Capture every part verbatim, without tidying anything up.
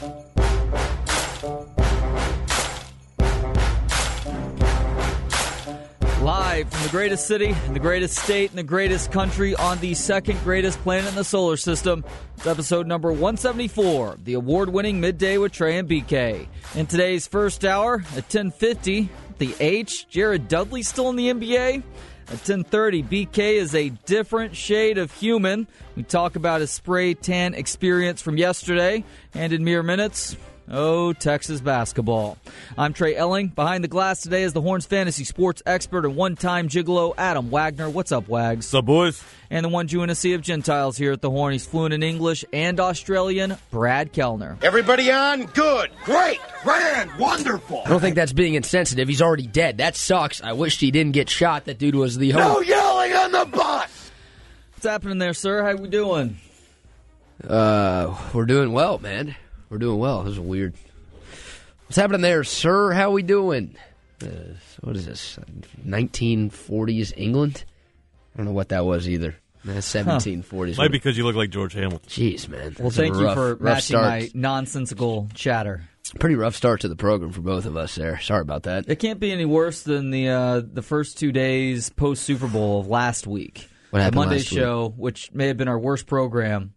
Live from the greatest city, in the greatest state, in the greatest country, on the second greatest planet in the solar system. It's episode number one seventy-four, the award-winning Midday with Trey and B K. In today's first hour, at ten fifty, the H, Jared Dudley still in the N B A. At ten thirty, B K is a different shade of human. We talk about his spray tan experience from yesterday, and in mere minutes, oh, Texas basketball. I'm Trey Elling. Behind the glass today is the Horns fantasy sports expert and one-time gigolo, Adam Wagner. What's up, Wags? What's up, boys? And the one Jew in a sea of Gentiles here at the Horn. He's fluent in English and Australian, Brad Kellner. Everybody on? Good. Great. Grand. Wonderful. I don't think that's being insensitive. He's already dead. That sucks. I wish he didn't get shot. That dude was the host. No yelling on the bus! What's happening there, sir? How we doing? Uh, we're doing well, man. We're doing well. This is weird. What's happening there, sir? How we doing? Uh, what is this? nineteen forties England? I don't know what that was either. Uh, seventeen forties. Huh. Might be because you look like George Hamilton. Jeez, man. Well, That's thank you rough, for rough matching start. my nonsensical chatter. Pretty rough start to the program for both of us there. Sorry about that. It can't be any worse than the uh, the first two days post Super Bowl of last week. What happened the Monday last show, week? which may have been our worst program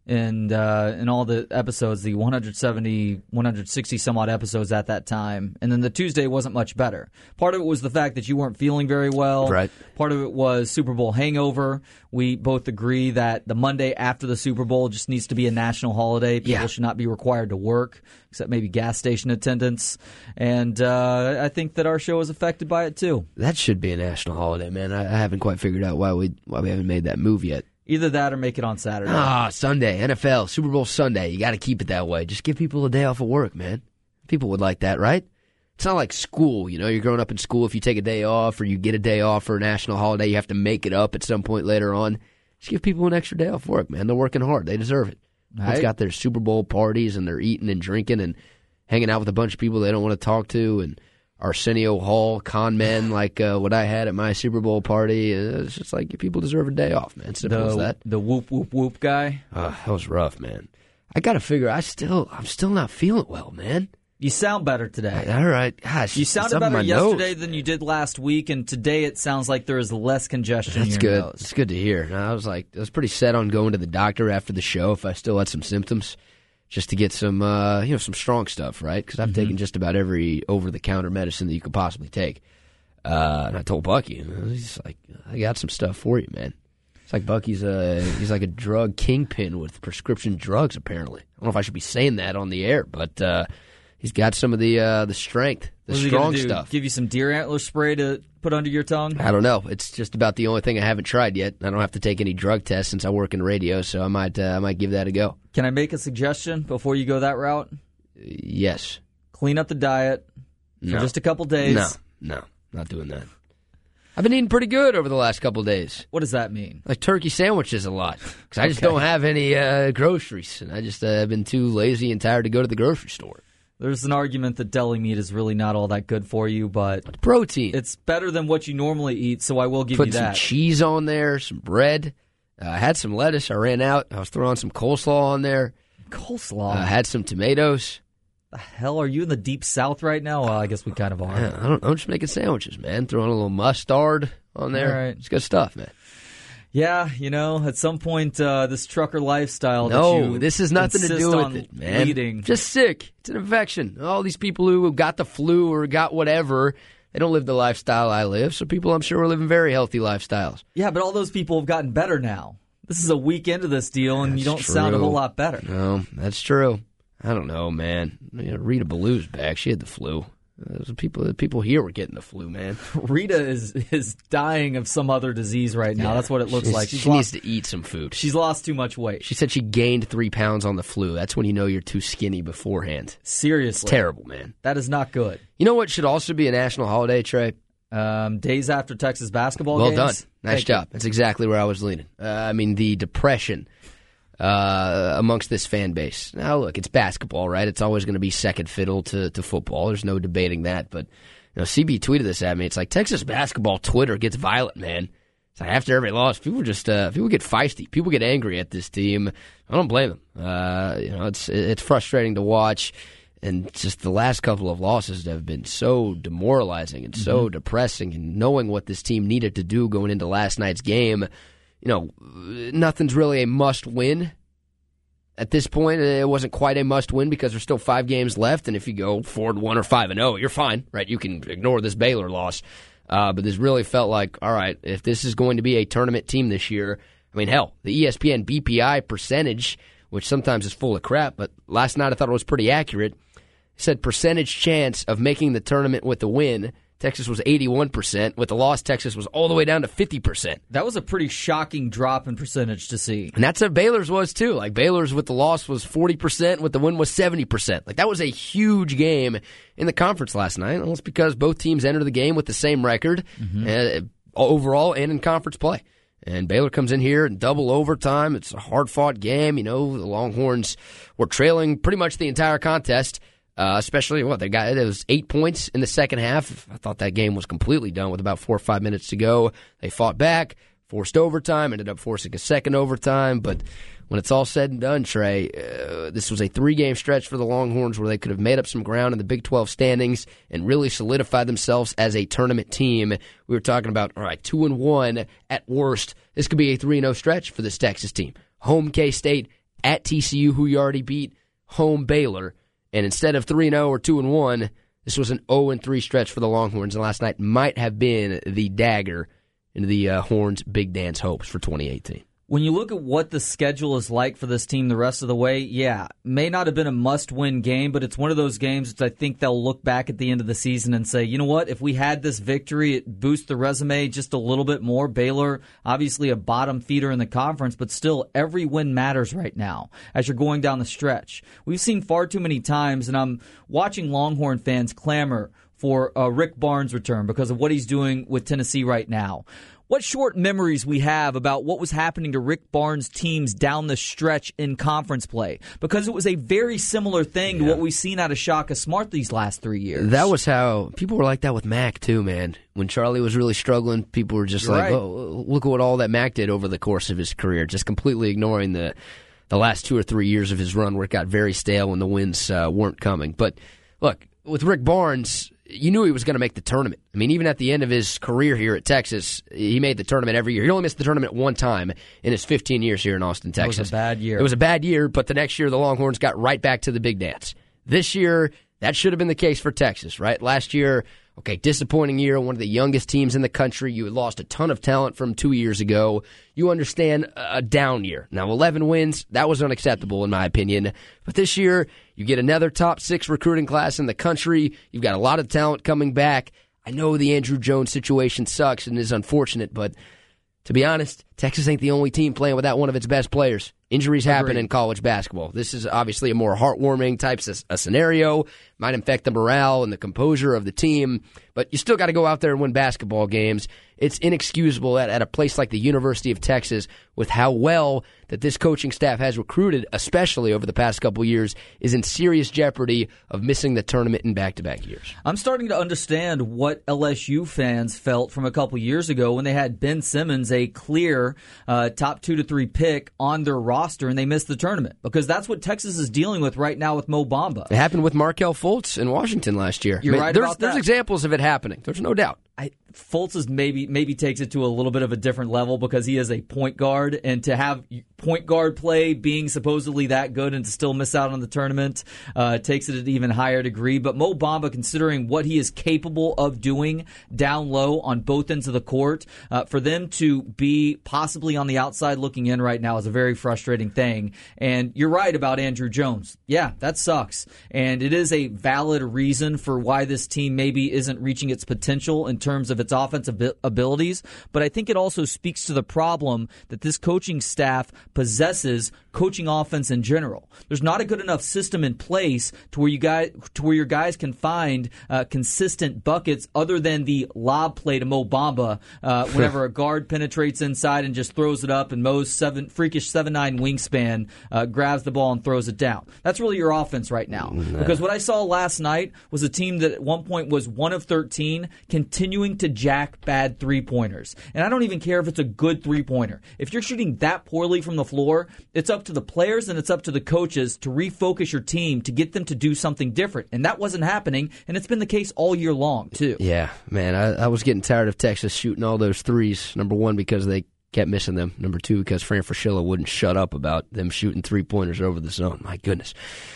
in uh, in all the episodes, the one seventy, one sixty some odd episodes at that time. And then the Tuesday wasn't much better. Part of it was the fact that you weren't feeling very well. Right. Part of it was Super Bowl hangover. We both agree that the Monday after the Super Bowl just needs to be a national holiday. People Yeah. should not be required to work, except maybe gas station attendants. And uh, I think that our show was affected by it too. That should be a national holiday, man. I, I haven't quite figured out why we why we haven't made that move yet. Either that or make it on Saturday. Ah, Sunday, N F L, Super Bowl Sunday. You got to keep it that way. Just give people a day off of work, man. People would like that, right? It's not like school. You know, you're growing up in school. If you take a day off or you get a day off for a national holiday, you have to make it up at some point later on. Just give people an extra day off work, man. They're working hard. They deserve it. Right. They've got their Super Bowl parties and they're eating and drinking and hanging out with a bunch of people they don't want to talk to and Arsenio Hall, con men like uh, what I had at my Super Bowl party. It's just like people deserve a day off, man. Simple the, as that. The whoop, whoop, whoop guy. Uh, that was rough, man. I got to figure, I still, I'm still not feeling well, man. You sound better today. All right. Gosh, You it's sounded up in better my yesterday nose. than you did last week, and today it sounds like there is less congestion That's in your good. nose. It's good to hear. And I was like, I was pretty set on going to the doctor after the show if I still had some symptoms, just to get some, uh, you know, some strong stuff, right? Because I've mm-hmm. taken just about every over-the-counter medicine that you could possibly take. Uh, and I told Bucky, you know, he's like, I got some stuff for you, man. It's like Bucky's a, he's like a drug kingpin with prescription drugs, apparently. I don't know if I should be saying that on the air, but uh, he's got some of the uh, the strength, the What is he strong gonna do? stuff. Give you some deer antler spray to put under your tongue? I don't know. It's just about the only thing I haven't tried yet. I don't have to take any drug tests since I work in radio, so I might uh, I might give that a go. Can I make a suggestion before you go that route? Yes. Clean up the diet for No. just a couple days. No, no, not doing that. I've been eating pretty good over the last couple days. What does that mean? Like turkey sandwiches a lot because I just Okay. don't have any uh, groceries, and I just uh, have been too lazy and tired to go to the grocery store. There's an argument that deli meat is really not all that good for you, but Protein. it's better than what you normally eat, so I will give Put you some that. cheese on there, some bread. Uh, I had some lettuce. I ran out. I was throwing some coleslaw on there. Coleslaw. I uh, had some tomatoes. The hell, are you in the deep south right now? Well, I guess we kind of are. Yeah, I don't, I'm just making sandwiches, man. Throwing a little mustard on there. All right. It's good stuff, man. Yeah, you know, at some point, uh, this trucker lifestyle No, that you this has nothing to insist do with on it, man. leading. Just sick. It's an infection. All these people who got the flu or got whatever, they don't live the lifestyle I live. So people, I'm sure, are living very healthy lifestyles. Yeah, but all those people have gotten better now. This is a week into this deal, and That's you don't true. sound a whole lot better. No, that's true. I don't know, man. You know, Rita Ballew's back. She had the flu. Uh, people, the people here were getting the flu, man. Rita is is dying of some other disease right now. Yeah. That's what it looks She's- like. She's she lost, needs to eat some food. She's lost too much weight. She said she gained three pounds on the flu. That's when you know you're too skinny beforehand. Seriously. It's terrible, man. That is not good. You know what should also be a national holiday, Trey? Um, days after Texas basketball Well games. done. Nice Thank job. That's exactly where I was leaning. Uh, I mean, the depression uh, amongst this fan base. Now, look, it's basketball, right? It's always going to be second fiddle to, to football. There's no debating that. But, you know, C B tweeted this at me. It's like Texas basketball Twitter gets violent, man. So after every loss, people just uh, people get feisty. People get angry at this team. I don't blame them. Uh, you know, it's it's frustrating to watch, and just the last couple of losses have been so demoralizing and so mm-hmm. depressing. And knowing what this team needed to do going into last night's game, you know, nothing's really a must-win. At this point, it wasn't quite a must-win because there's still five games left, and if you go four and one or five and oh, you're fine, right? You can ignore this Baylor loss. Uh, but this really felt like, all right, if this is going to be a tournament team this year, I mean, hell, the E S P N B P I percentage, which sometimes is full of crap, but last night I thought it was pretty accurate, said percentage chance of making the tournament with the win. Texas was eighty-one percent. With the loss, Texas was all the way down to fifty percent. That was a pretty shocking drop in percentage to see. And that's what Baylor's was, too. Like, Baylor's with the loss was forty percent, with the win was seventy percent. Like, that was a huge game in the conference last night. Well, it's because both teams entered the game with the same record mm-hmm. uh, overall and in conference play. And Baylor comes in here in double overtime. It's a hard-fought game. You know, the Longhorns were trailing pretty much the entire contest. Uh, especially, what, they got, it was eight points in the second half. I thought that game was completely done with about four or five minutes to go. They fought back, forced overtime, ended up forcing a second overtime. But when it's all said and done, Trey, uh, this was a three-game stretch for the Longhorns where they could have made up some ground in the Big twelve standings and really solidified themselves as a tournament team. We were talking about, all right, two and one at worst. This could be a three and oh stretch for this Texas team. Home K-State, at T C U, who you already beat, home Baylor. And instead of three and oh or two and one, this was an oh and three stretch for the Longhorns, and last night might have been the dagger into the uh, Horns' big dance hopes for twenty eighteen. When you look at what the schedule is like for this team the rest of the way, yeah, may not have been a must-win game, but it's one of those games that I think they'll look back at the end of the season and say, you know what, if we had this victory, it boosts the resume just a little bit more. Baylor, obviously a bottom feeder in the conference, but still every win matters right now as you're going down the stretch. We've seen far too many times, and I'm watching Longhorn fans clamor for uh, Rick Barnes' return because of what he's doing with Tennessee right now. What short memories we have about what was happening to Rick Barnes' teams down the stretch in conference play, because it was a very similar thing yeah. to what we've seen out of Shaka Smart these last three years. That was how people were like that with Mac too, man. When Charlie was really struggling, people were just You're like, right. "Oh, look at what all that Mac did over the course of his career," just completely ignoring the the last two or three years of his run where it got very stale and the wins uh, weren't coming. But look, with Rick Barnes, you knew he was going to make the tournament. I mean, even at the end of his career here at Texas, he made the tournament every year. He only missed the tournament one time in his fifteen years here in Austin, Texas. It was a bad year. It was a bad year, but the next year the Longhorns got right back to the big dance. This year, that should have been the case for Texas, right? Last year, okay, disappointing year, one of the youngest teams in the country. You had lost a ton of talent from two years ago. You understand a down year. Now, eleven wins, that was unacceptable in my opinion. But this year, you get another top six recruiting class in the country. You've got a lot of talent coming back. I know the Andrew Jones situation sucks and is unfortunate, but to be honest, Texas ain't the only team playing without one of its best players. Injuries happen Agreed. in college basketball. This is obviously a more heartwarming type of a scenario. Might affect the morale and the composure of the team, but you still got to go out there and win basketball games. It's inexcusable at, at a place like the University of Texas with how well that this coaching staff has recruited, especially over the past couple years, is in serious jeopardy of missing the tournament in back-to-back years. I'm starting to understand what L S U fans felt from a couple years ago when they had Ben Simmons, a clear uh, top two to three pick, on their roster, and they missed the tournament, because that's what Texas is dealing with right now with Mo Bamba. It happened with Markelle Fultz in Washington last year. You're I mean, right there's, about that. There's examples of it happening. There's no doubt. I, Fultz is maybe maybe takes it to a little bit of a different level because he is a point guard, and to have point guard play being supposedly that good and to still miss out on the tournament uh, takes it at an even higher degree. But Mo Bamba, considering what he is capable of doing down low on both ends of the court, uh, for them to be possibly on the outside looking in right now is a very frustrating thing. And you're right about Andrew Jones. Yeah, that sucks. And it is a valid reason for why this team maybe isn't reaching its potential in terms of its offensive abilities. But I think it also speaks to the problem that this coaching staff possesses coaching offense in general. There's not a good enough system in place to where you guys to where your guys can find uh, consistent buckets other than the lob play to Mo Bamba uh, whenever a guard penetrates inside and just throws it up, and Mo's seven, freakish seven nine wingspan uh, grabs the ball and throws it down. That's really your offense right now. Nah. Because what I saw last night was a team that at one point was one of thirteen, continuing to jack bad three-pointers. And I don't even care if it's a good three-pointer. If you're shooting that poorly from the floor, it's up to the players and it's up to the coaches to refocus your team to get them to do something different. And that wasn't happening, and it's been the case all year long, too. Yeah, man, I, I was getting tired of Texas shooting all those threes. Number one, because they kept missing them. Number two, because Fran Fraschilla wouldn't shut up about them shooting three-pointers over the zone. My goodness.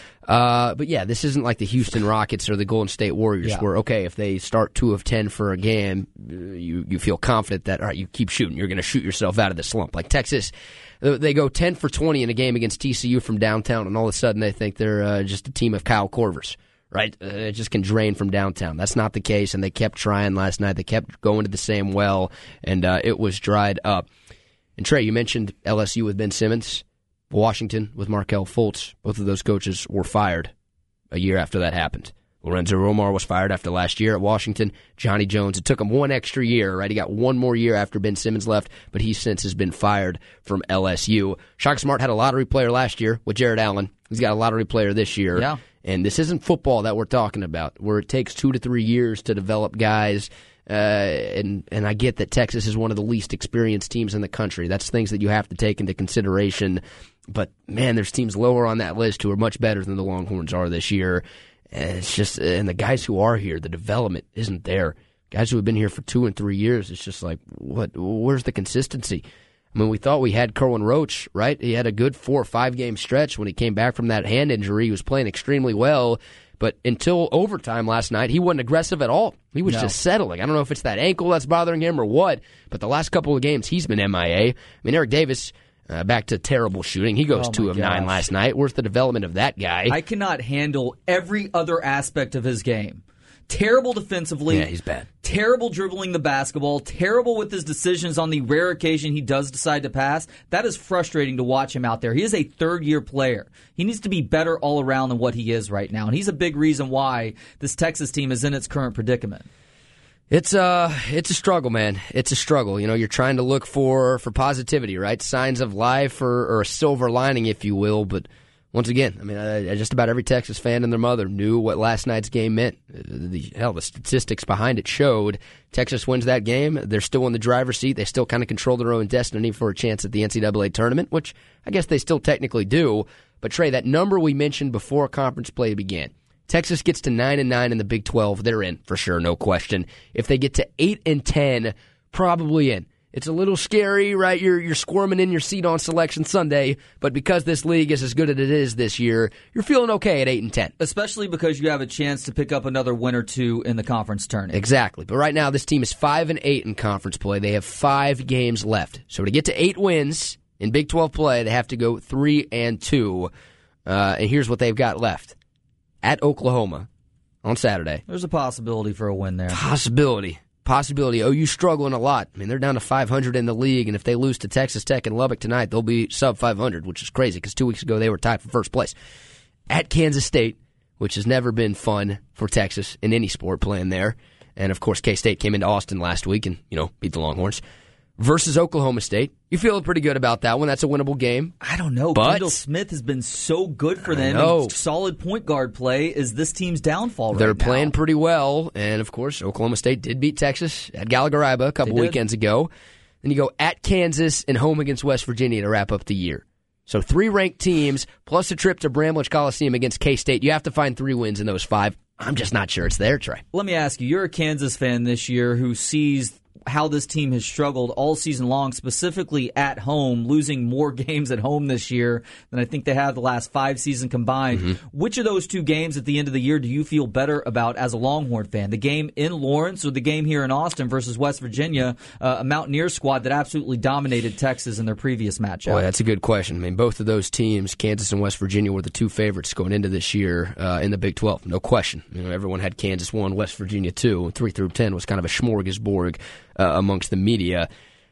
Uh, but yeah, this isn't like the Houston Rockets or the Golden State Warriors yeah. where, okay, if they start two of ten for a game, you, you feel confident that, all right, you keep shooting. You're going to shoot yourself out of the slump. Like Texas, they go ten for twenty in a game against T C U from downtown, and all of a sudden they think they're uh, just a team of Kyle Korvers, right? Uh, it just can drain from downtown. That's not the case, and they kept trying last night. They kept going to the same well, and uh, it was dried up. And Trey, you mentioned L S U with Ben Simmons. Washington with Markelle Fultz. Both of those coaches were fired a year after that happened. Lorenzo Romar was fired after last year at Washington. Johnny Jones, it took him one extra year, right? He got one more year after Ben Simmons left, but he since has been fired from L S U. Shaka Smart had a lottery player last year with Jared Allen. He's got a lottery player this year. Yeah. And this isn't football that we're talking about, where it takes two to three years to develop guys. Uh, and and I get that Texas is one of the least experienced teams in the country. That's things that you have to take into consideration. But, man, there's teams lower on that list who are much better than the Longhorns are this year. And it's just, and the guys who are here, the development isn't there. Guys who have been here for two and three years, it's just like, what? Where's the consistency? I mean, we thought we had Kerwin Roach, right? He had a good four or five game stretch when he came back from that hand injury. He was playing extremely well. But until overtime last night, he wasn't aggressive at all. He was no. just settling. I don't know if it's that ankle that's bothering him or what, but the last couple of games, he's been M I A. I mean, Eric Davis, uh, back to terrible shooting. He goes oh two of gosh. nine last night. Where's the development of that guy? I cannot handle every other aspect of his game. Terrible defensively. Yeah, he's bad. Terrible dribbling the basketball. Terrible with his decisions on the rare occasion he does decide to pass. That is frustrating to watch him out there. He is a third-year player. He needs to be better all around than what he is right now. And he's a big reason why this Texas team is in its current predicament. It's uh it's a struggle, man. It's a struggle. You know, you're trying to look for, for positivity, right? Signs of life or, or a silver lining, if you will, but once again, I mean, I, just about every Texas fan and their mother knew what last night's game meant. The, hell, the statistics behind it showed Texas wins that game. They're still in the driver's seat. They still kind of control their own destiny for a chance at the N C double A tournament, which I guess they still technically do. But, Trey, that number we mentioned before conference play began, Texas gets to nine and nine in the Big twelve. They're in, for sure, no question. If they get to eight and ten, probably in. It's a little scary, right? You're you're squirming in your seat on Selection Sunday, but because this league is as good as it is this year, you're feeling okay at eight and ten. Especially because you have a chance to pick up another win or two in the conference tournament. Exactly. But right now, this team is five and eight in conference play. They have five games left. So to get to eight wins in Big twelve play, they have to go three and two. Uh, and here's what they've got left: at Oklahoma on Saturday. There's a possibility for a win there. Possibility. Possibility. O U struggling a lot. I mean, they're down to five hundred in the league, and if they lose to Texas Tech and Lubbock tonight, they'll be sub five hundred, which is crazy because two weeks ago they were tied for first place. At Kansas State, which has never been fun for Texas in any sport playing there, and of course K-State came into Austin last week and, you know, beat the Longhorns. Versus Oklahoma State. You feeling pretty good about that one. That's a winnable game. I don't know. But Kendall Smith has been so good for them. And solid point guard play is this team's downfall right They're now. playing pretty well. And, of course, Oklahoma State did beat Texas at Gallagher-Iba a couple weekends ago. Then you go at Kansas and home against West Virginia to wrap up the year. So three ranked teams plus a trip to Bramlage Coliseum against K-State. You have to find three wins in those five. I'm just not sure it's there, Trey. Let me ask you, you're a Kansas fan this year who sees how this team has struggled all season long, specifically at home, losing more games at home this year than I think they have the last five seasons combined. Mm-hmm. Which of those two games at the end of the year do you feel better about as a Longhorn fan? The game in Lawrence or the game here in Austin versus West Virginia, uh, a Mountaineer squad that absolutely dominated Texas in their previous matchup? Boy, that's a good question. I mean, both of those teams, Kansas and West Virginia, were the two favorites going into this year uh, in the Big twelve. No question. You know, everyone had Kansas one, West Virginia two. Three through ten was kind of a smorgasbord Uh, amongst the media.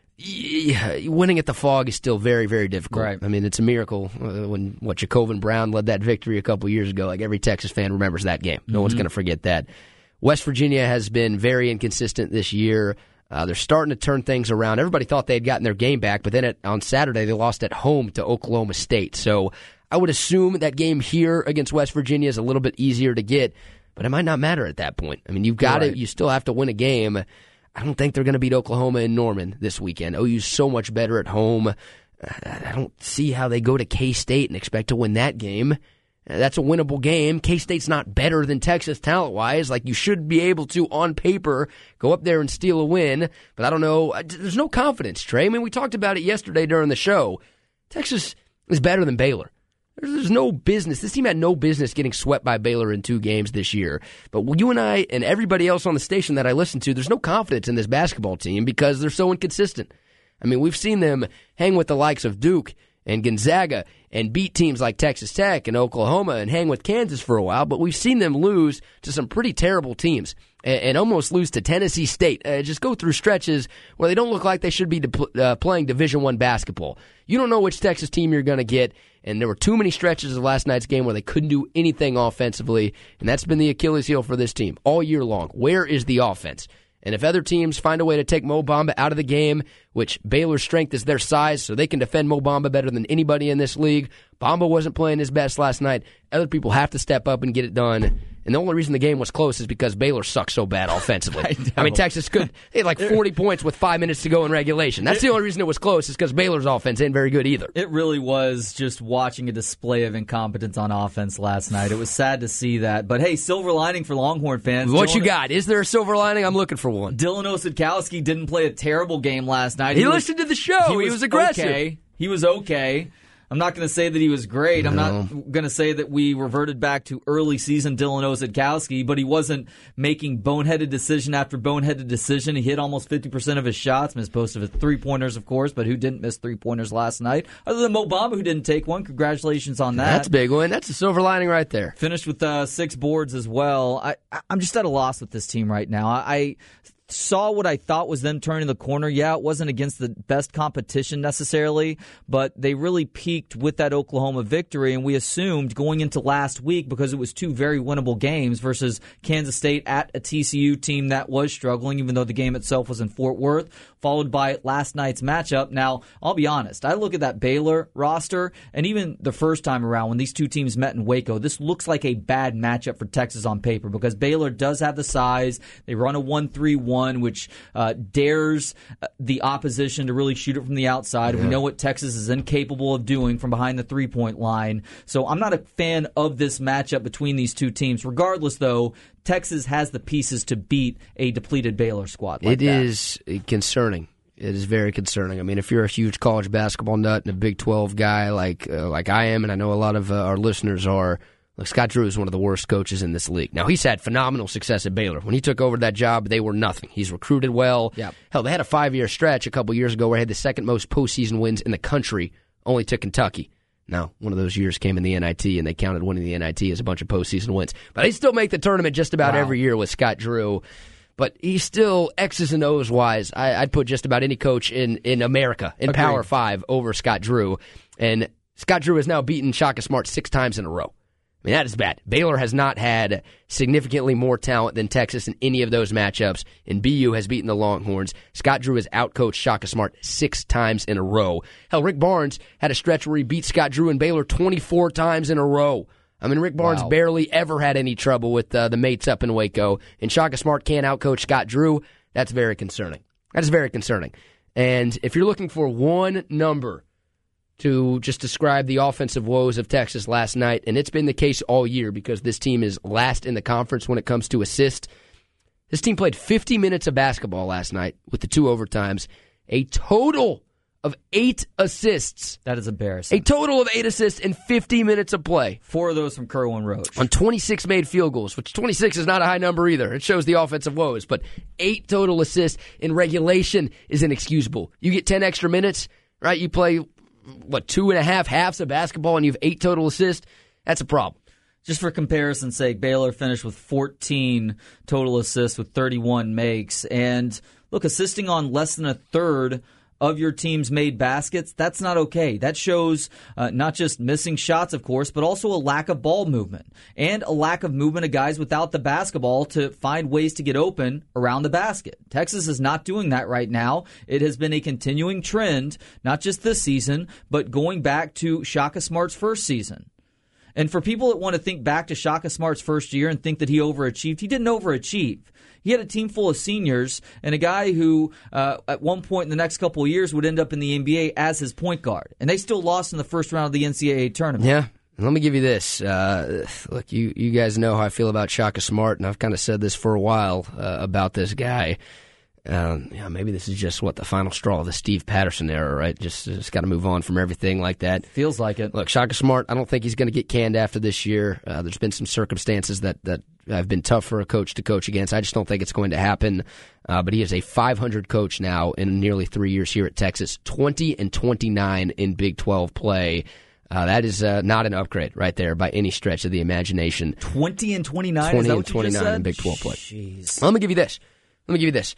Yeah, winning at the Phog is still very, very difficult. Right. I mean, it's a miracle uh, when what Jacobin Brown led that victory a couple years ago. Like every Texas fan remembers that game. No mm-hmm. one's going to forget that. West Virginia has been very inconsistent this year. Uh, they're starting to turn things around. Everybody thought they had gotten their game back, but then at, on Saturday they lost at home to Oklahoma State. So I would assume that game here against West Virginia is a little bit easier to get, but it might not matter at that point. I mean, you've got right. to, you still have to win a game. I don't think they're going to beat Oklahoma and Norman this weekend. O U's so much better at home. I don't see how they go to K-State and expect to win that game. That's a winnable game. K-State's not better than Texas talent-wise. Like, you should be able to, on paper, go up there and steal a win. But I don't know. There's no confidence, Trey. I mean, we talked about it yesterday during the show. Texas is better than Baylor. There's, there's no business. This team had no business getting swept by Baylor in two games this year. But you and I and everybody else on the station that I listen to, there's no confidence in this basketball team because they're so inconsistent. I mean, we've seen them hang with the likes of Duke and Gonzaga and beat teams like Texas Tech and Oklahoma and hang with Kansas for a while, but we've seen them lose to some pretty terrible teams and, and almost lose to Tennessee State. Uh, just go through stretches where they don't look like they should be de- uh, playing Division I basketball. You don't know which Texas team you're going to get, and there were too many stretches of last night's game where they couldn't do anything offensively, and that's been the Achilles heel for this team all year long. Where is the offense? And if other teams find a way to take Mo Bamba out of the game, which Baylor's strength is their size, so they can defend Mo Bamba better than anybody in this league. Bamba wasn't playing his best last night. Other people have to step up and get it done. And the only reason the game was close is because Baylor sucks so bad offensively. I, I mean, Texas could they had like forty points with five minutes to go in regulation. That's it, the only reason it was close is because Baylor's offense ain't very good either. It really was just watching a display of incompetence on offense last night. It was sad to see that. But hey, silver lining for Longhorn fans. What Dylan, you got? Is there a silver lining? I'm looking for one. Dylan Osadkowski didn't play a terrible game last night. He, he listened was, to the show. He was, he was aggressive. Okay. He was okay. I'm not going to say that he was great. I'm No. not going to say that we reverted back to early season Dylan Osadkowski, but he wasn't making boneheaded decision after boneheaded decision. He hit almost fifty percent of his shots, missed most of his three-pointers, of course, but who didn't miss three-pointers last night? Other than Mo Bamba, who didn't take one. Congratulations on that. That's a big one. That's a silver lining right there. Finished with uh, six boards as well. I, I'm just at a loss with this team right now. I... I saw what I thought was them turning the corner. Yeah, it wasn't against the best competition necessarily, but they really peaked with that Oklahoma victory, and we assumed going into last week, because it was two very winnable games versus Kansas State at a T C U team that was struggling, even though the game itself was in Fort Worth, followed by last night's matchup. Now, I'll be honest, I look at that Baylor roster, and even the first time around when these two teams met in Waco, this looks like a bad matchup for Texas on paper, because Baylor does have the size. They run a one three one, which uh, dares the opposition to really shoot it from the outside. Yeah. We know what Texas is incapable of doing from behind the three-point line. So I'm not a fan of this matchup between these two teams. Regardless, though, Texas has the pieces to beat a depleted Baylor squad like It that. is concerning. It is very concerning. I mean, if you're a huge college basketball nut and a Big twelve guy like uh, like I am, and I know a lot of uh, our listeners are, look, Scott Drew is one of the worst coaches in this league. Now, he's had phenomenal success at Baylor. When he took over that job, they were nothing. He's recruited well. Yep. Hell, they had a five-year stretch a couple years ago where they had the second most postseason wins in the country, only to Kentucky. Now, one of those years came in the N I T, and they counted winning the N I T as a bunch of postseason wins. But they still make the tournament just about wow. every year with Scott Drew. But he's still X's and O's wise. I, I'd put just about any coach in, in America, in Agreed. Power Five, over Scott Drew. And Scott Drew has now beaten Shaka Smart six times in a row. I mean, that is bad. Baylor has not had significantly more talent than Texas in any of those matchups, and B U has beaten the Longhorns. Scott Drew has outcoached Shaka Smart six times in a row. Hell, Rick Barnes had a stretch where he beat Scott Drew and Baylor twenty-four times in a row. I mean, Rick Barnes Wow. barely ever had any trouble with uh, the mates up in Waco, and Shaka Smart can't outcoach Scott Drew. That's very concerning. That is very concerning. And if you're looking for one number to just describe the offensive woes of Texas last night, and it's been the case all year because this team is last in the conference when it comes to assists. This team played fifty minutes of basketball last night with the two overtimes, a total of eight assists. That is embarrassing. A total of eight assists in fifty minutes of play. Four of those from Kerwin Roach. On twenty-six made field goals, which twenty-six is not a high number either. It shows the offensive woes, but eight total assists in regulation is inexcusable. You get ten extra minutes, right? You play what, two and a half halves of basketball and you have eight total assists, that's a problem. Just for comparison's sake, Baylor finished with fourteen total assists with thirty-one makes. And look, assisting on less than a third of your team's made baskets, that's not okay. That shows uh, not just missing shots, of course, but also a lack of ball movement and a lack of movement of guys without the basketball to find ways to get open around the basket. Texas is not doing that right now. It has been a continuing trend, not just this season, but going back to Shaka Smart's first season. And for people that want to think back to Shaka Smart's first year and think that he overachieved, he didn't overachieve. He had a team full of seniors and a guy who uh, at one point in the next couple of years would end up in the N B A as his point guard. And they still lost in the first round of the N C double A tournament. Yeah. Let me give you this. Uh, look, you, you guys know how I feel about Shaka Smart, and I've kind of said this for a while uh, about this guy. Um, yeah, maybe this is just, what, the final straw of the Steve Patterson era, right? Just, just got to move on from everything like that. Feels like it. Look, Shaka Smart, I don't think he's going to get canned after this year. Uh, there's been some circumstances that, that have been tough for a coach to coach against. I just don't think it's going to happen. Uh, but he is a five hundred coach now in nearly three years here at Texas, twenty and twenty-nine in Big twelve play. Uh, that is uh, not an upgrade right there by any stretch of the imagination. twenty and twenty-nine? twenty is that and what you twenty-nine just said? in Big twelve play. Jeez. Let me give you this. Let me give you this.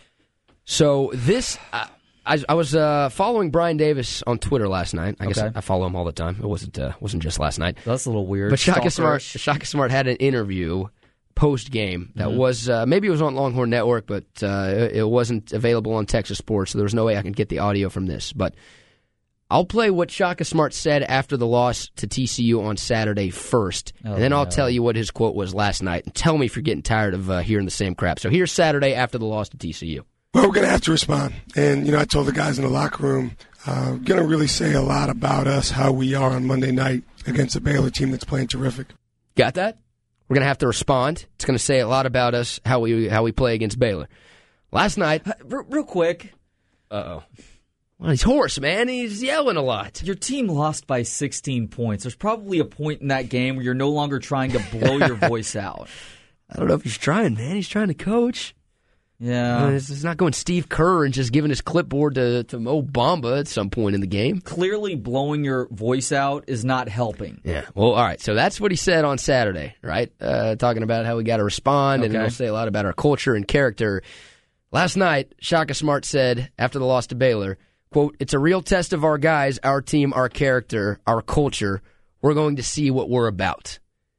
So this, uh, I, I was uh, following Brian Davis on Twitter last night. I guess Okay. I, I follow him all the time. It wasn't uh, wasn't just last night. That's a little weird. But Shaka Smart, Stalkerish. Shaka Smart had an interview post game that Mm-hmm. was uh, maybe it was on Longhorn Network, but uh, it, it wasn't available on Texas Sports, so there was no way I could get the audio from this. But I'll play what Shaka Smart said after the loss to T C U on Saturday first, Oh, and then I'll no. tell you what his quote was last night, and tell me if you're getting tired of uh, hearing the same crap. So here's Saturday after the loss to T C U. Well, we're going to have to respond. And, you know, I told the guys in the locker room, uh, going to really say a lot about us, how we are on Monday night against a Baylor team that's playing terrific. Got that? We're going to have to respond. It's going to say a lot about us, how we how we play against Baylor. Last night... R- real quick. Uh-oh. Well, he's hoarse, man. He's yelling a lot. Your team lost by sixteen points. There's probably a point in that game where you're no longer trying to blow your voice out. I don't know if he's trying, man. He's trying to coach. Yeah. Uh, it's, it's not going Steve Kerr and just giving his clipboard to, to Mo Bamba at some point in the game. Clearly blowing your voice out is not helping. Yeah. Well, all right. So that's what he said on Saturday, right? Uh, talking about how we got to respond, and Okay. he'll say a lot about our culture and character. Last night, Shaka Smart said, after the loss to Baylor, quote, "It's a real test of our guys, our team, our character, our culture. We're going to see what we're about."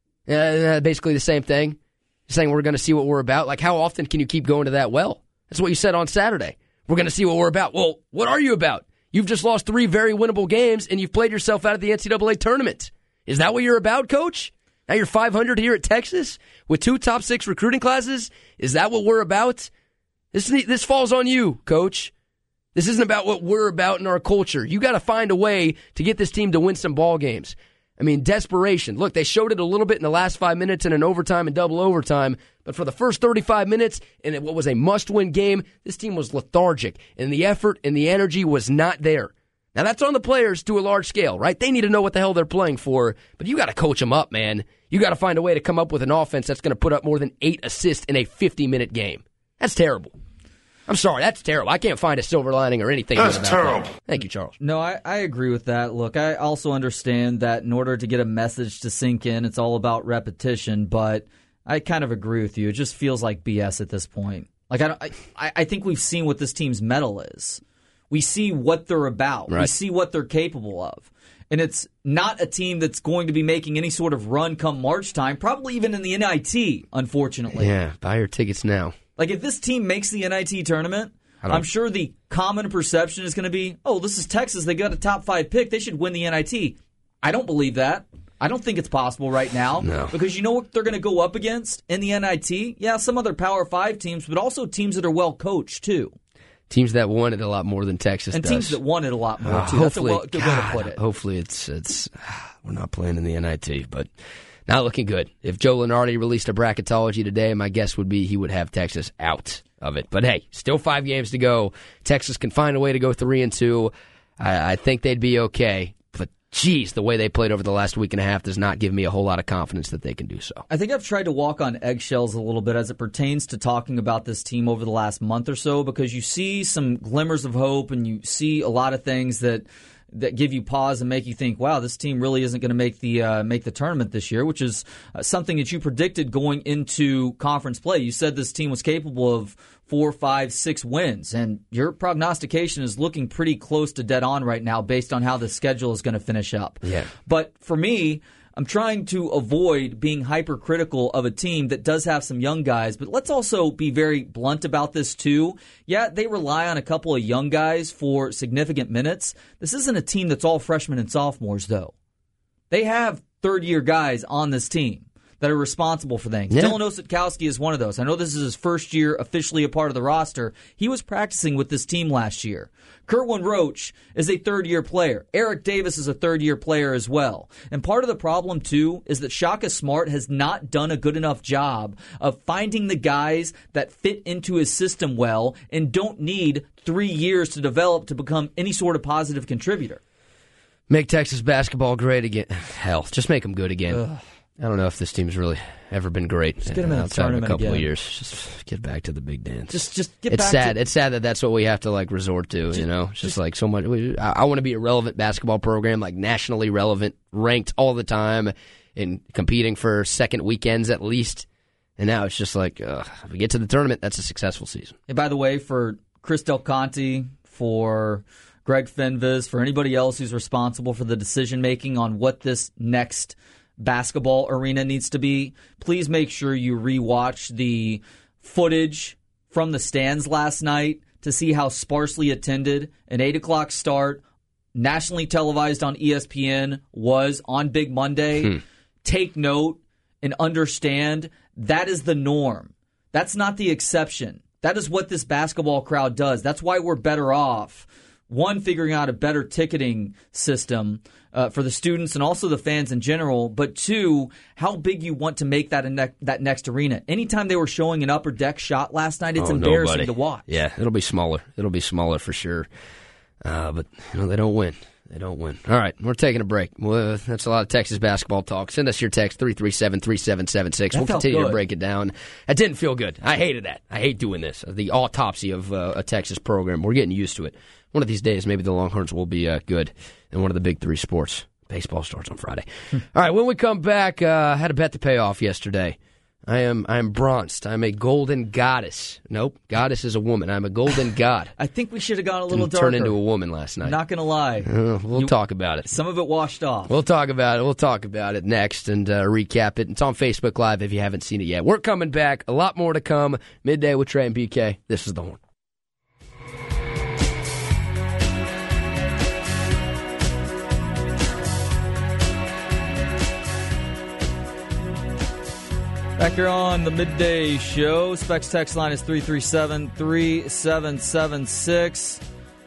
Uh, basically the same thing. Saying we're going to see what we're about. Like, how often can you keep going to that well? That's what you said on Saturday. We're going to see what we're about. Well, what are you about? You've just lost three very winnable games, and you've played yourself out of the N C double A tournament. Is that what you're about, Coach? Now you're five hundred here at Texas with two top six recruiting classes? Is that what we're about? This this falls on you, Coach. This isn't about what we're about in our culture. You got to find a way to get this team to win some ball games. I mean, desperation. Look, they showed it a little bit in the last five minutes and in overtime and double overtime, but for the first thirty-five minutes in what was a must-win game, this team was lethargic, and the effort and the energy was not there. Now, that's on the players to a large scale, right? They need to know what the hell they're playing for, but you got to coach them up, man. You got to find a way to come up with an offense that's going to put up more than eight assists in a fifty-minute game. That's terrible. I'm sorry, that's terrible. I can't find a silver lining or anything. That's about terrible. That. Thank you, Charles. No, I, I agree with that. Look, I also understand that in order to get a message to sink in, it's all about repetition, but I kind of agree with you. It just feels like B S at this point. Like I, don't, I, I think we've seen what this team's mettle is. We see what they're about. Right. We see what they're capable of. And it's not a team that's going to be making any sort of run come March time, probably even in the N I T, unfortunately. Yeah, buy your tickets now. Like, if this team makes the N I T tournament, I'm sure the common perception is going to be, oh, this is Texas. They got a top five pick. They should win the N I T. I don't believe that. I don't think it's possible right now. No. Because you know what they're going to go up against in the N I T? Yeah, some other Power five teams, but also teams that are well coached, too. Teams that won it a lot more than Texas And does. teams that won it a lot more, Uh, too. That's a hopefully, well, good God, way to put it. Hopefully, it's it's we're not playing in the N I T, but not looking good. If Joe Lunardi released a bracketology today, my guess would be he would have Texas out of it. But hey, still five games to go. Texas can find a way to go three and two. I, I think they'd be okay. But geez, the way they played over the last week and a half does not give me a whole lot of confidence that they can do so. I think I've tried to walk on eggshells a little bit as it pertains to talking about this team over the last month or so, because you see some glimmers of hope and you see a lot of things that that give you pause and make you think, wow, this team really isn't going to make the uh, make the tournament this year, which is uh, something that you predicted going into conference play. You said this team was capable of four, five, six wins, and your prognostication is looking pretty close to dead on right now based on how the schedule is going to finish up. Yeah. But for me, I'm trying to avoid being hypercritical of a team that does have some young guys, but let's also be very blunt about this too. Yeah, they rely on a couple of young guys for significant minutes. This isn't a team that's all freshmen and sophomores, though. They have third-year guys on this team that are responsible for things. Yeah. Dylan Osetkowski is one of those. I know this is his first year officially a part of the roster. He was practicing with this team last year. Kerwin Roach is a third-year player. Eric Davis is a third-year player as well. And part of the problem, too, is that Shaka Smart has not done a good enough job of finding the guys that fit into his system well and don't need three years to develop to become any sort of positive contributor. Make Texas basketball great again. Hell, just make them good again. Ugh. I don't know if this team's really ever been great. Just get them in the outside of a couple again. of years. Just get back to the big dance. Just, just get it's back. sad. To... It's sad that that's what we have to like resort to. Just, you know, it's just, just like so much. I, I want to be a relevant basketball program, like nationally relevant, ranked all the time, and competing for second weekends at least. And now it's just like uh, if we get to the tournament, that's a successful season. And by the way, for Chris Del Conte, for Greg Fenves, for anybody else who's responsible for the decision making on what this next basketball arena needs to be, please make sure you rewatch the footage from the stands last night to see how sparsely attended an eight o'clock start, nationally televised on E S P N, was on Big Monday. Hmm. Take note and understand that is the norm. That's not the exception. That is what this basketball crowd does. That's why we're better off, one, figuring out a better ticketing system uh, for the students and also the fans in general, but two, how big you want to make that ne- that next arena. Anytime they were showing an upper deck shot last night, it's oh, embarrassing nobody. to watch. Yeah, it'll be smaller. It'll be smaller for sure. Uh, but you know they don't win. They don't win. All right, we're taking a break. Well, that's a lot of Texas basketball talk. Send us your text, three three seven, three seven seven six. We'll continue good. to break it down. That didn't feel good. I hated that. I hate doing this. The autopsy of uh, a Texas program. We're getting used to it. One of these days, maybe the Longhorns will be uh, good in one of the big three sports. Baseball starts on Friday. All right, when we come back, uh, I had a bet to pay off yesterday. I am I am bronzed. I'm a golden goddess. Nope, goddess is a woman. I'm a golden god. I think we should have gone a little Didn't darker. Turn into a woman last night. Not going to lie. Uh, we'll you, talk about it. Some of it washed off. We'll talk about it. We'll talk about it next and uh, recap it. It's on Facebook Live if you haven't seen it yet. We're coming back. A lot more to come. Midday with Trey and B K. This is The Horn. Back here on the Midday Show. Specs text line is three three seven, three seven seven six.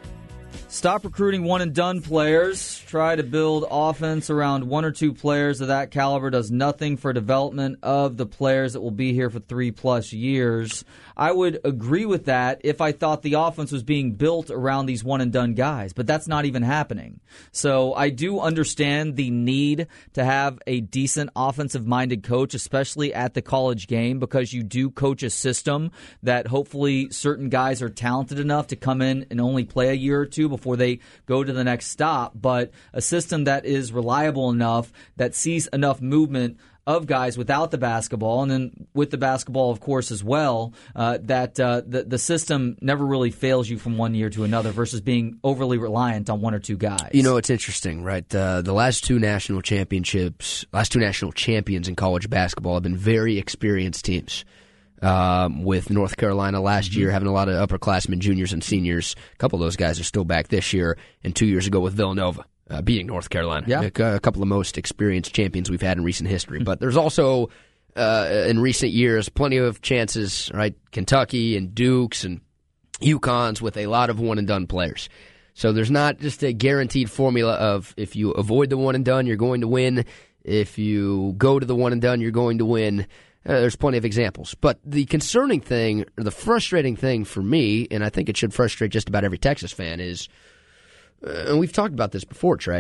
Stop recruiting one-and-done players. Try to build offense around one or two players of that caliber. Does nothing for development of the players that will be here for three-plus years. I would agree with that if I thought the offense was being built around these one-and-done guys, but that's not even happening. So I do understand the need to have a decent offensive-minded coach, especially at the college game, because you do coach a system that hopefully certain guys are talented enough to come in and only play a year or two before they go to the next stop, but a system that is reliable enough, that sees enough movement of guys without the basketball, and then with the basketball, of course, as well, uh, that uh, the, the system never really fails you from one year to another versus being overly reliant on one or two guys. You know, it's interesting, right? Uh, the last two national championships, last two national champions in college basketball have been very experienced teams. Um, with North Carolina last mm-hmm. year having a lot of upperclassmen, juniors, and seniors. A couple of those guys are still back this year, and two years ago with Villanova. Uh, beating North Carolina. Yeah. A, a couple of most experienced champions we've had in recent history. But there's also, uh, in recent years, plenty of chances, right? Kentucky and Dukes and UConns with a lot of one-and-done players. So there's not just a guaranteed formula of if you avoid the one-and-done, you're going to win. If you go to the one-and-done, you're going to win. Uh, there's plenty of examples. But the concerning thing, or the frustrating thing for me, and I think it should frustrate just about every Texas fan, is Uh, and we've talked about this before, Trey.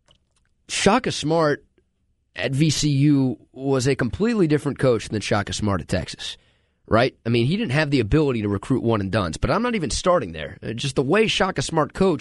Shaka Smart at V C U was a completely different coach than Shaka Smart at Texas, right? I mean, he didn't have the ability to recruit one-and-dones, but I'm not even starting there. Uh, just the way Shaka Smart coached,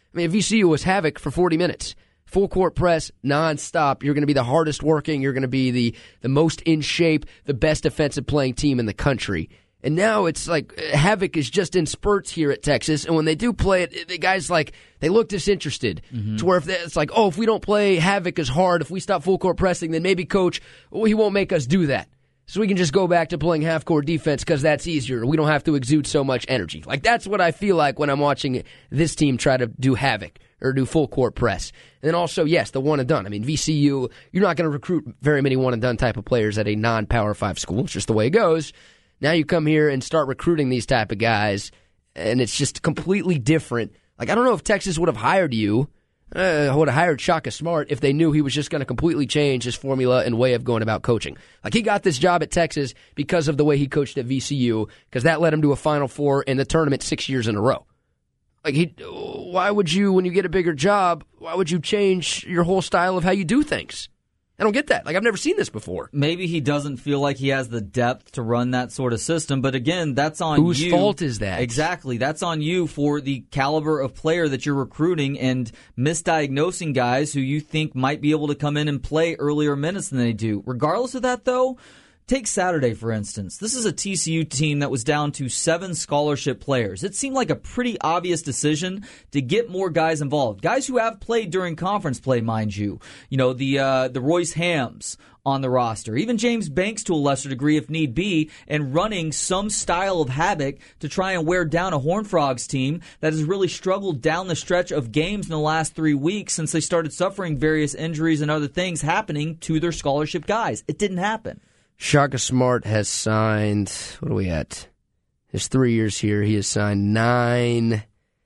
I mean, V C U was havoc for forty minutes. Full court press, nonstop. You're going to be the hardest working. You're going to be the, the most in shape, the best defensive playing team in the country. And now it's like havoc is just in spurts here at Texas. And when they do play it, the guys like they look disinterested. Mm-hmm. To where if they, it's like, oh, if we don't play havoc as hard, if we stop full court pressing, then maybe coach, well, he won't make us do that. So we can just go back to playing half court defense because that's easier. We don't have to exude so much energy. Like that's what I feel like when I'm watching this team try to do havoc or do full court press. And then also, yes, the one and done. I mean, V C U, you're not going to recruit very many one and done type of players at a non-Power Five school. It's just the way it goes. Now you come here and start recruiting these type of guys, and it's just completely different. Like I don't know if Texas would have hired you. Uh, would have hired Shaka Smart if they knew he was just going to completely change his formula and way of going about coaching. Like he got this job at Texas because of the way he coached at V C U, because that led him to a Final Four in the tournament six years in a row. Like he, why would you, when you get a bigger job, why would you change your whole style of how you do things? I don't get that. Like, I've never seen this before. Maybe he doesn't feel like he has the depth to run that sort of system, but again, that's on Whose you. Whose fault is that? Exactly. That's on you for the caliber of player that you're recruiting and misdiagnosing guys who you think might be able to come in and play earlier minutes than they do. Regardless of that, though, take Saturday, for instance. This is a T C U team that was down to seven scholarship players. It seemed like a pretty obvious decision to get more guys involved. Guys who have played during conference play, mind you. You know, the uh, the Royce Hams on the roster. Even James Banks to a lesser degree if need be, and running some style of havoc to try and wear down a Horned Frogs team that has really struggled down the stretch of games in the last three weeks since they started suffering various injuries and other things happening to their scholarship guys. It didn't happen. Shaka Smart has signed, what are we at? His three years here, he has signed nine,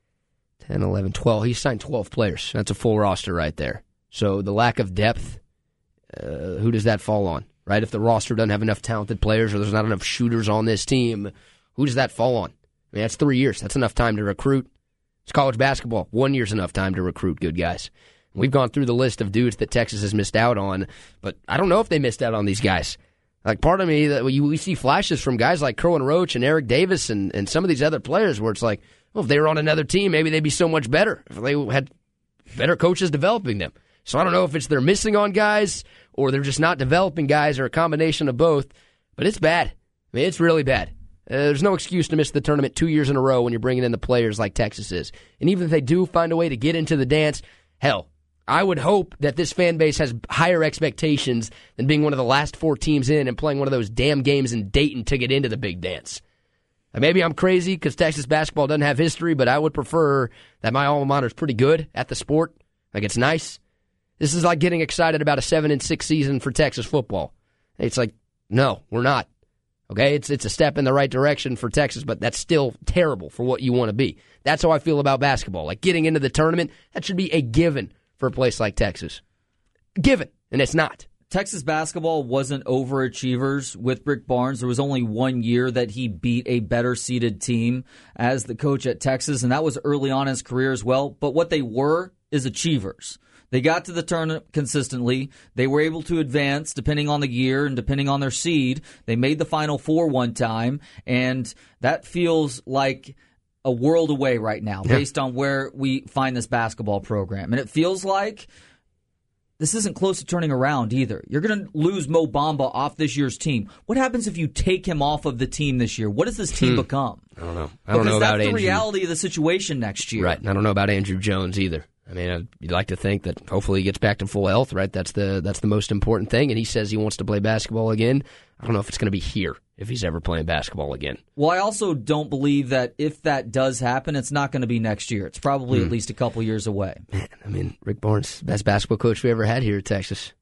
ten, eleven, twelve. He's signed twelve players. That's a full roster right there. So the lack of depth, uh, who does that fall on, right? If the roster doesn't have enough talented players or there's not enough shooters on this team, who does that fall on? I mean, that's three years. That's enough time to recruit. It's college basketball. One year's enough time to recruit good guys. We've gone through the list of dudes that Texas has missed out on, but I don't know if they missed out on these guys. Like, part of me, that we see flashes from guys like Kerwin Roach and Eric Davis and, and some of these other players where it's like, well, if they were on another team, maybe they'd be so much better if they had better coaches developing them. So I don't know if it's they're missing on guys or they're just not developing guys or a combination of both, but it's bad. I mean, it's really bad. Uh, there's no excuse to miss the tournament two years in a row when you're bringing in the players like Texas is. And even if they do find a way to get into the dance, hell, I would hope that this fan base has higher expectations than being one of the last four teams in and playing one of those damn games in Dayton to get into the big dance. Now, maybe I'm crazy because Texas basketball doesn't have history, but I would prefer that my alma mater is pretty good at the sport. Like, it's nice. This is like getting excited about a seven and six season for Texas football. It's like, no, we're not. Okay, it's it's a step in the right direction for Texas, but that's still terrible for what you want to be. That's how I feel about basketball. Like, getting into the tournament, that should be a given for a place like Texas. Given, and it's not. Texas basketball wasn't overachievers with Rick Barnes. There was only one year that he beat a better seeded team as the coach at Texas, and that was early on in his career as well. But what they were is achievers. They got to the tournament consistently. They were able to advance depending on the year and depending on their seed. They made the Final Four one time, and that feels like a world away right now, yeah, based on where we find this basketball program. And it feels like this isn't close to turning around either. You're going to lose Mo Bamba off this year's team. What happens if you take him off of the team this year? What does this team hmm. become? I don't know. I don't because know about that's Andrew. the reality of the situation next year. Right. And I don't know about Andrew Jones either. I mean, you'd like to think that hopefully he gets back to full health, right? That's the that's the most important thing. And he says he wants to play basketball again. I don't know if it's going to be here if he's ever playing basketball again. Well, I also don't believe that if that does happen, it's not going to be next year. It's probably hmm. at least a couple years away. Man, I mean, Rick Barnes, best basketball coach we ever had here at Texas.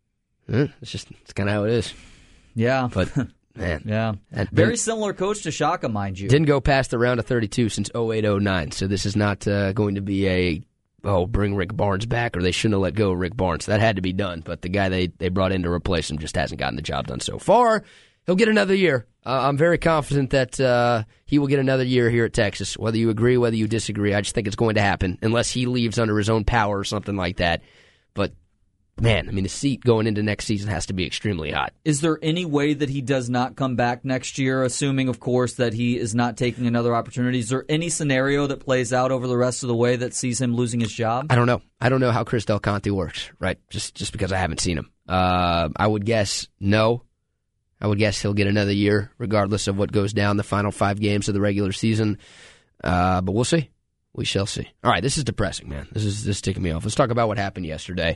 Huh? It's just, it's kind of how it is. Yeah. But, man. yeah. Very similar coach to Shaka, mind you. Didn't go past the round of thirty-two since oh eight oh nine, so this is not uh, going to be a, oh, bring Rick Barnes back, or they shouldn't have let go of Rick Barnes. That had to be done, but the guy they, they brought in to replace him just hasn't gotten the job done so far. He'll get another year. Uh, I'm very confident that uh, he will get another year here at Texas, whether you agree, whether you disagree. I just think it's going to happen, unless he leaves under his own power or something like that. But man, I mean, the seat going into next season has to be extremely hot. Is there any way that he does not come back next year, assuming, of course, that he is not taking another opportunity? Is there any scenario that plays out over the rest of the way that sees him losing his job? I don't know. I don't know how Chris Del Conte works, right? Just just because I haven't seen him. Uh, I would guess no. I would guess he'll get another year, regardless of what goes down the final five games of the regular season. Uh, but we'll see. We shall see. All right, this is depressing, man. This is this is ticking me off. Let's talk about what happened yesterday.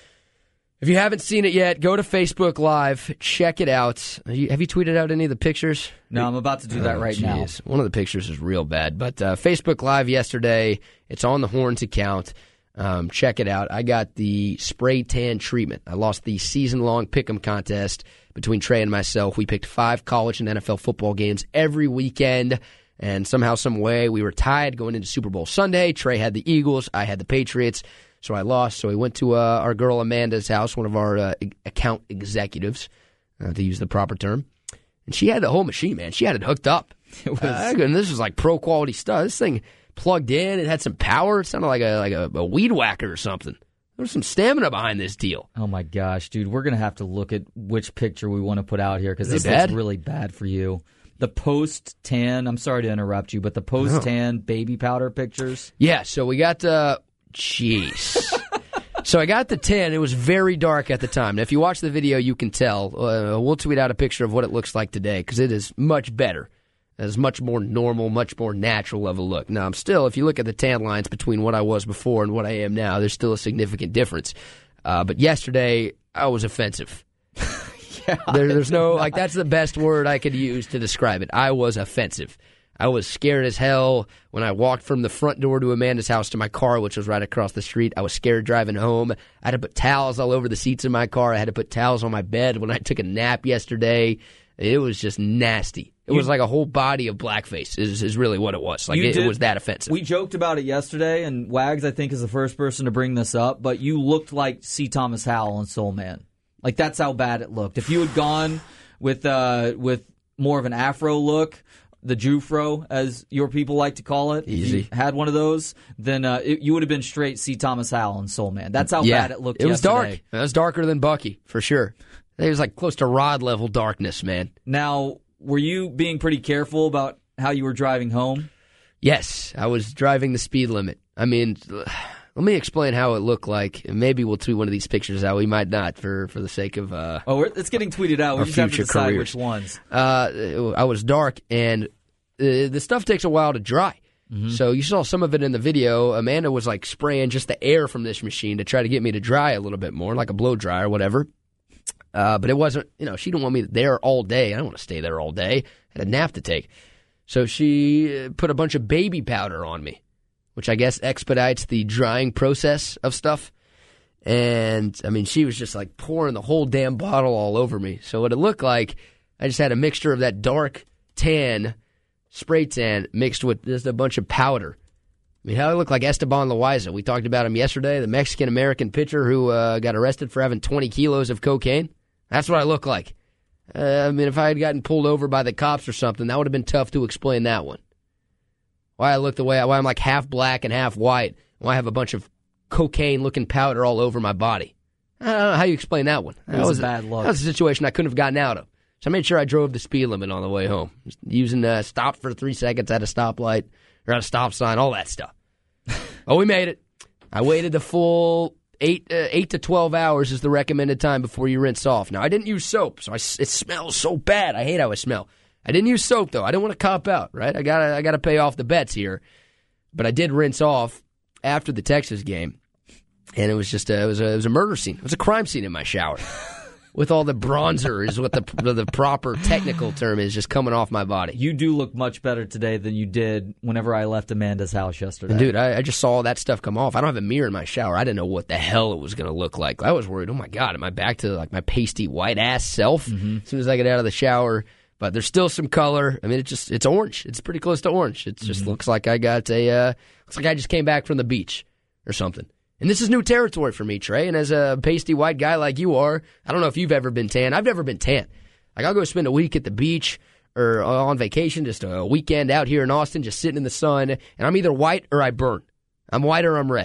If you haven't seen it yet, go to Facebook Live. Check it out. Have you, have you tweeted out any of the pictures? No, I'm about to do that oh, right geez. now. One of the pictures is real bad. But uh, Facebook Live yesterday, it's on the Horns account. Um, check it out. I got the spray tan treatment. I lost the season-long pick'em contest between Trey and myself. We picked five college and N F L football games every weekend, and somehow, some way, we were tied going into Super Bowl Sunday. Trey had the Eagles. I had the Patriots, so I lost. So we went to uh, our girl Amanda's house, one of our uh, account executives, uh, to use the proper term, and she had the whole machine, man. She had it hooked up. It was, uh, and this was like pro-quality stuff. This thing plugged in. It had some power. It sounded like a like a, a weed whacker or something. There was some stamina behind this deal. Oh, my gosh, dude. We're going to have to look at which picture we want to put out here because this bad? looks really bad for you. The post-tan, I'm sorry to interrupt you, but the post-tan no. baby powder pictures. Yeah, so we got, uh, jeez. So I got the tan. It was very dark at the time. Now, if you watch the video, you can tell. Uh, we'll tweet out a picture of what it looks like today because it is much better. It's much more normal, much more natural of a look. Now, I'm still, if you look at the tan lines between what I was before and what I am now, there's still a significant difference. Uh, but yesterday, I was offensive. yeah, there, there's no, like, that's the best word I could use to describe it. I was offensive. I was scared as hell when I walked from the front door to Amanda's house to my car, which was right across the street. I was scared driving home. I had to put towels all over the seats of my car. I had to put towels on my bed when I took a nap yesterday. It was just nasty. It was like a whole body of blackface is, is really what it was. Like it, did, it was that offensive. We joked about it yesterday, and Wags, I think, is the first person to bring this up, but you looked like C. Thomas Howell on Soul Man. Like, that's how bad it looked. If you had gone with uh, with more of an afro look, the Jufro, as your people like to call it, easy, if you had one of those, then uh, it, you would have been straight C. Thomas Howell and Soul Man. That's how yeah, bad it looked it was yesterday. Dark. It was darker than Bucky, for sure. It was like close to Rod level darkness, man. Now, were you being pretty careful about how you were driving home? Yes, I was driving the speed limit. I mean, let me explain how it looked like. Maybe we'll tweet one of these pictures out. We might not, for, for the sake of uh, oh, we're, it's getting tweeted out. We just have to decide careers. Which ones. Uh, I was dark, and uh, the stuff takes a while to dry. Mm-hmm. So you saw some of it in the video. Amanda was like spraying just the air from this machine to try to get me to dry a little bit more, like a blow dry or whatever. Uh, but it wasn't, you know, she didn't want me there all day. I don't want to stay there all day. I had a nap to take. So she put a bunch of baby powder on me, which I guess expedites the drying process of stuff. And, I mean, she was just like pouring the whole damn bottle all over me. So what it looked like, I just had a mixture of that dark tan, spray tan, mixed with just a bunch of powder. I mean, how I look like Esteban Loaiza. We talked about him yesterday, the Mexican-American pitcher who uh, got arrested for having twenty kilos of cocaine. That's what I look like. Uh, I mean, if I had gotten pulled over by the cops or something, that would have been tough to explain that one. Why I look the way I, why I'm like half black and half white. Why I have a bunch of cocaine-looking powder all over my body. I don't know how you explain that one. That was, was a bad look. That was a situation I couldn't have gotten out of. So I made sure I drove the speed limit on the way home. Just using uh, stopped for three seconds at a stoplight or at a stop sign, all that stuff. Oh, we made it. I waited the full eight uh, eight to twelve hours is the recommended time before you rinse off. Now, I didn't use soap, so I, it smells so bad. I hate how it smells. I didn't use soap, though. I didn't want to cop out, right? I got I got to pay off the bets here. But I did rinse off after the Texas game, and it was just a, it was a, it was a murder scene. It was a crime scene in my shower. With all the bronzer is what the the proper technical term is, just coming off my body. You do look much better today than you did whenever I left Amanda's house yesterday. And dude, I, I just saw all that stuff come off. I don't have a mirror in my shower. I didn't know what the hell it was going to look like. I was worried, oh my God, am I back to like my pasty white ass self mm-hmm. as soon as I get out of the shower? But there's still some color. I mean, it just it's orange. It's pretty close to orange. It just mm-hmm. looks like I got a uh, looks like I just came back from the beach or something. And this is new territory for me, Trey. And as a pasty white guy like you are, I don't know if you've ever been tan. I've never been tan. Like, I'll go spend a week at the beach or on vacation, just a weekend out here in Austin, just sitting in the sun, and I'm either white or I burn. I'm white or I'm red.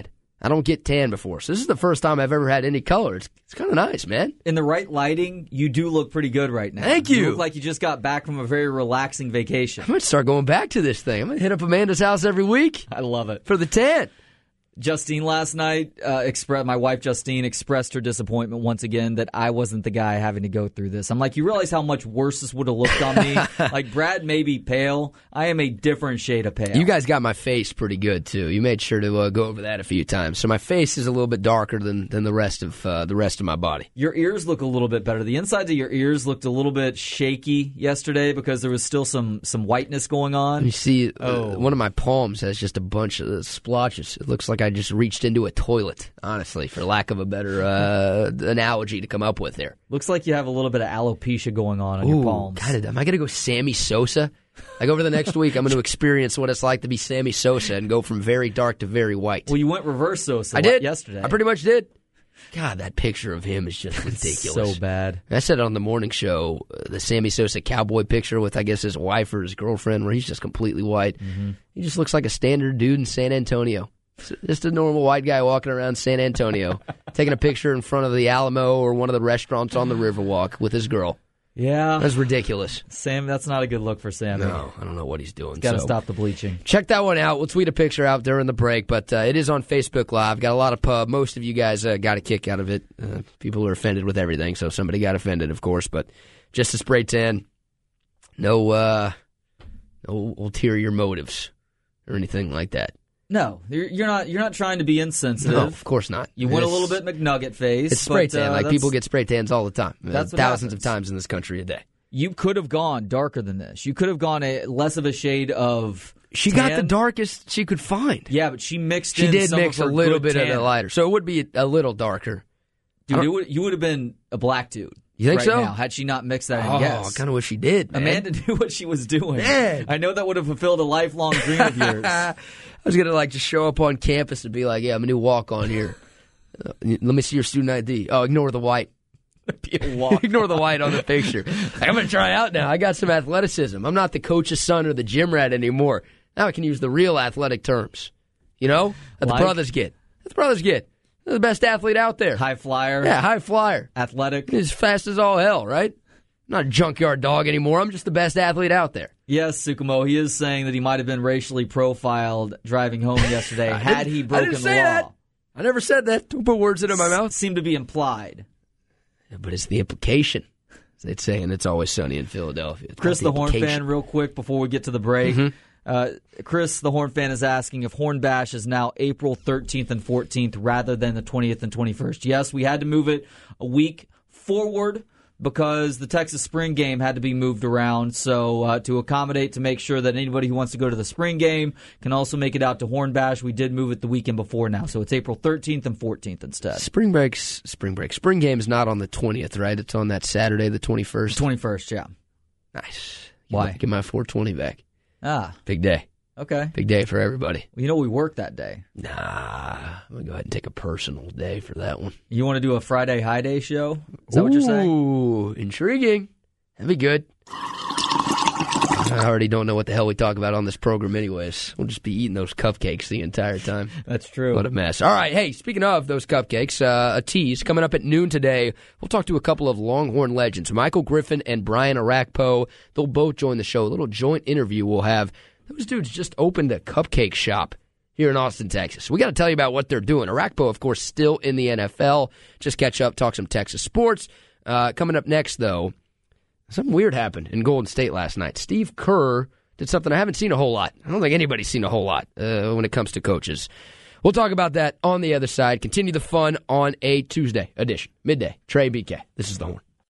I don't get tan before, so this is the first time I've ever had any color. It's, it's kind of nice, man. In the right lighting, you do look pretty good right now. Thank you. You look like you just got back from a very relaxing vacation. I'm going to start going back to this thing. I'm going to hit up Amanda's house every week. I love it. For the tan. Justine last night, uh, expressed, my wife Justine expressed her disappointment once again that I wasn't the guy having to go through this. I'm like, you realize how much worse this would have looked on me? Like, Brad may be pale. I am a different shade of pale. You guys got my face pretty good, too. You made sure to uh, go over that a few times. So my face is a little bit darker than, than the rest of uh, the rest of my body. Your ears look a little bit better. The insides of your ears looked a little bit shaky yesterday because there was still some, some whiteness going on. You see, oh. uh, one of my palms has just a bunch of splotches. It looks like I just reached into a toilet, honestly, for lack of a better uh, analogy to come up with there. Looks like you have a little bit of alopecia going on on Ooh, your palms. Kind of. Am I going to go Sammy Sosa? Like over the next week, I'm going to experience what it's like to be Sammy Sosa and go from very dark to very white. Well, you went reverse Sosa I did. yesterday. I pretty much did. God, that picture of him is just ridiculous. So bad. I said it on the morning show, uh, the Sammy Sosa cowboy picture with, I guess, his wife or his girlfriend, where he's just completely white. Mm-hmm. He just looks like a standard dude in San Antonio. Just a normal white guy walking around San Antonio, taking a picture in front of the Alamo or one of the restaurants on the Riverwalk with his girl. Yeah. That's ridiculous. Sam, that's not a good look for Sam. No, I don't know what he's doing. Got to so. stop the bleaching. Check that one out. We'll tweet a picture out during the break, but uh, it is on Facebook Live. Got a lot of pub. Most of you guys uh, got a kick out of it. Uh, people are offended with everything, so somebody got offended, of course, but just a spray tan. No, uh, no ulterior motives or anything like that. No, you're, you're not. You're not trying to be insensitive. No, of course not. You went a little bit McNugget face. It's spray but, tan. uh, like people get spray tans all the time. That's uh, what thousands happens. of times in this country a day. You could have gone darker than this. You could have gone a less of a shade of. She tan. got the darkest she could find. Yeah, but she mixed. She in did some mix of a her little good bit tan. of the lighter, so it would be a little darker. Dude, it would, you would have been a black dude. You think right so? Now, had she not mixed that in. Oh, Yes. I kind of wish she did, man. Amanda knew what she was doing. Man. I know that would have fulfilled a lifelong dream of yours. I was going to like just show up on campus and be like, yeah, I'm a new walk-on here. Uh, let me see your student I D. Oh, ignore the white. Be a walk. Ignore the white on the picture. Like, I'm going to try out now. I got some athleticism. I'm not the coach's son or the gym rat anymore. Now I can use the real athletic terms, you know, that Like? the brothers get. That the brothers get. They're the best athlete out there. High flyer. Yeah, high flyer. Athletic. As fast as all hell, right? I'm not a junkyard dog anymore. I'm just the best athlete out there. Yes, Sukumo, he is saying that he might have been racially profiled driving home yesterday had he broken I didn't the say law. that. I never said that. Don't put words into my mouth. Seemed to be implied. Yeah, but it's the implication. As they'd say, and it's always sunny in Philadelphia. It's Chris, not the Horn implication. fan, real quick before we get to the break. Mm-hmm. Uh, Chris, the Horn fan, is asking if Horn Bash is now April thirteenth and fourteenth rather than the twentieth and twenty-first. Yes, we had to move it a week forward because the Texas Spring Game had to be moved around. So uh, to accommodate, to make sure that anybody who wants to go to the Spring Game can also make it out to Horn Bash, we did move it the weekend before now. So it's April thirteenth and fourteenth instead. Spring break's spring break. Spring game's not on the twentieth, right? It's on that Saturday, the twenty-first. twenty-first, yeah. Nice. Why? Get my four twenty back. Ah, Big day. okay. Big day for everybody. Well, you know we work that day. Nah, I'm going to go ahead and take a personal day for that one. You want to do a Friday high day show? Is that what you're saying? Ooh, intriguing. That'd be good. I already don't know what the hell we talk about on this program anyways. We'll just be eating those cupcakes the entire time. That's true. What a mess. All right, hey, speaking of those cupcakes, uh, a tease coming up at noon today. We'll talk to a couple of Longhorn legends, Michael Griffin and Brian Arakpo. They'll both join the show. A little joint interview we'll have. Those dudes just opened a cupcake shop here in Austin, Texas. We got to tell you about what they're doing. Arakpo, of course, still in the N F L. Just catch up, talk some Texas sports. Uh, coming up next, though, something weird happened in Golden State last night. Steve Kerr did something I haven't seen a whole lot. I don't think anybody's seen a whole lot uh, when it comes to coaches. We'll talk about that on the other side. Continue the fun on a Tuesday edition. Midday. Trey B K. This is The Horn.